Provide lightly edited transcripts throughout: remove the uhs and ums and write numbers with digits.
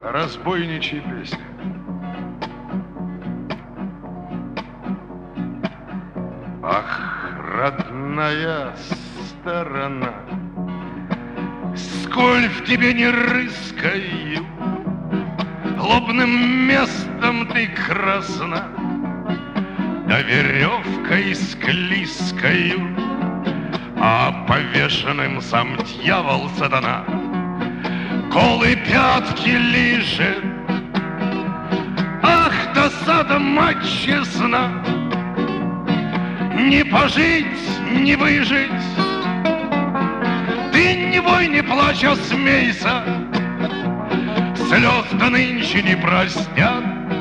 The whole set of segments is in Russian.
Разбойничья песня. Ах, родная сторона, сколь в тебе не рыскаю, лобным местом ты красна, да веревкой склизкою, а повешенным сам дьявол сатана голые пятки лижет. Ах, досада, мать честна, не пожить, не выжить. Ты не вой, не плачь, а смейся, слез-то нынче не простят.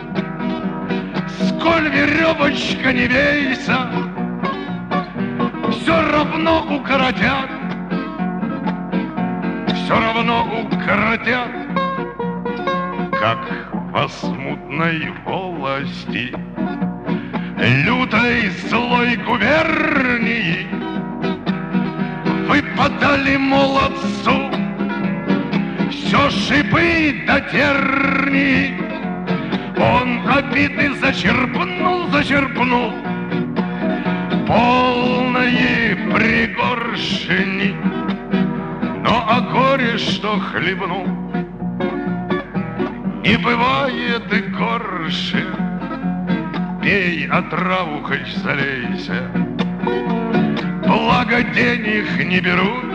Сколь веревочка не вейся, все равно укоротят. Все равно укоротят, как во смутной волости лютой злой губернии выпадали молодцу все шипы до тернии. Он обиды зачерпнул полные пригоршни, но о горе, что хлебнул, не бывает и горше. Пей, отраву хоть залейся, благо денег не берут.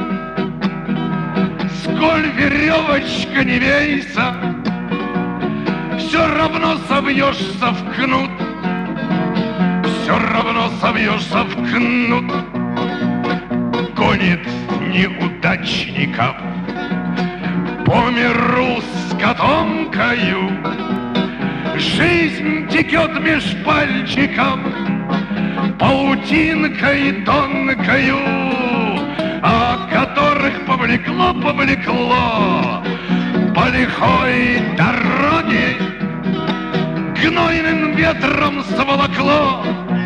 Сколь веревочка не вейся, все равно собьешься в кнут. Все равно собьешься в кнут. Гонит неудачников по миру с котомкою. Жизнь текет меж пальчиков паутинкой тонкою, о которых повлекло по лихой дороге, гнойным ветром сволокло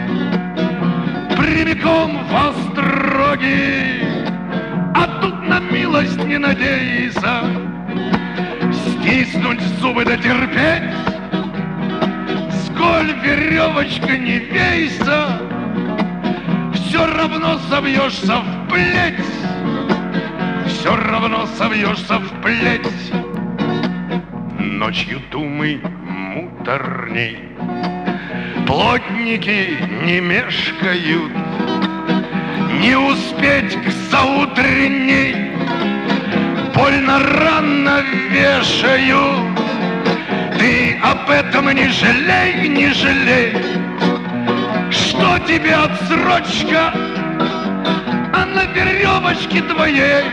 прямиком в остроги. А тут на милость не надейся, стиснуть зубы да терпеть. Сколь веревочка не вейся, все равно собьешься в плеть. Все равно собьешься в плеть. Ночью думы муторней, плотники не мешкают. Не успеть к заутренней больно рано вешаю. Ты об этом не жалей, не жалей, что тебе отсрочка, а на веревочке твоей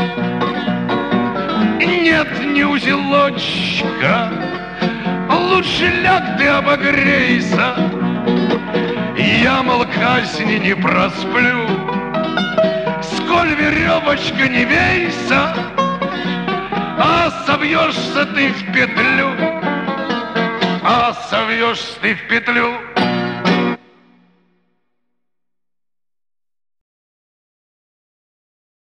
нет ни узелочка. Лучше ляг ты обогрейся, я, мол, казни не просплю. Сколь веревочка не вейся, а собьешься ты в петлю. А совьешься ты в петлю.